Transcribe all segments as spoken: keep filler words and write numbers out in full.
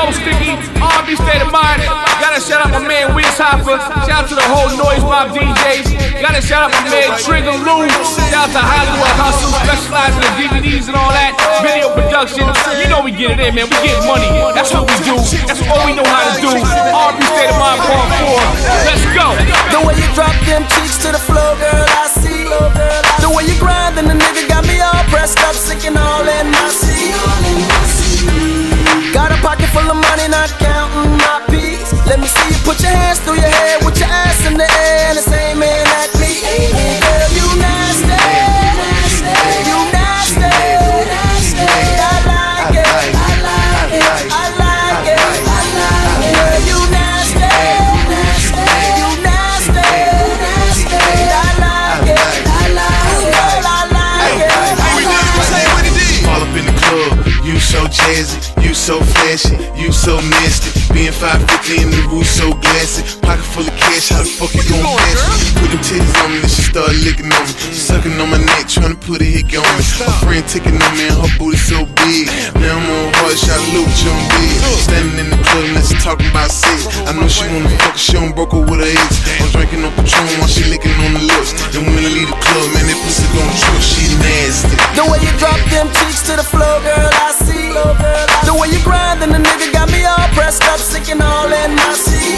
so sticky. R and B state of mind. Gotta shout out my man Wiz Hoffa. Shout out to the whole Noise Mob D Js. Gotta shout out my man Trigger Lou. Shout out to Hollywood Hustle, specializing in D V Ds and all that. Video production. You know we get it in, man. We get money. That's what we do. That's all we know how to do. R and B state of mind part four. Let's go. The way you drop them cheeks to the floor, girl, I see. The way you grind and the nigga got me all pressed up, sick and all in my seat. Got a pocket full of money, not counting my peas. Let me see you put your hands through your head with your ass in the air and the same man at me. Girl, you nasty, you nasty. I like it, I like it, I like it, I like it. Girl, you nasty, you nasty. I like it, I like it, I like it. All up in the club, you so jazzy, you so flashy, you so nasty. Being five fifty in the roof so glassy. Pocket full of cash, how the fuck you gon' cash it? Put them titties on me and she start licking on me. She sucking on my neck, trying to put a hickey on me. My friend taking on me and her booty so big. Now I'm on hard shot, look, John big. Standing in the club and let's talking about sex. I know she wanna fuck, she on broke her with her ex. I'm drinking on Patron while she licking on the lips. And when I leave the club, man, that pussy gon' trip, she nasty. The way you drop them cheeks to the floor, girl, I see. The way you grind and the nigga got me all pressed up, sick and all in my seat.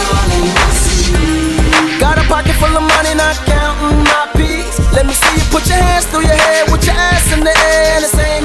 Got a pocket full of money, not counting my peas. Let me see you put your hands through your head with your ass in the air and the same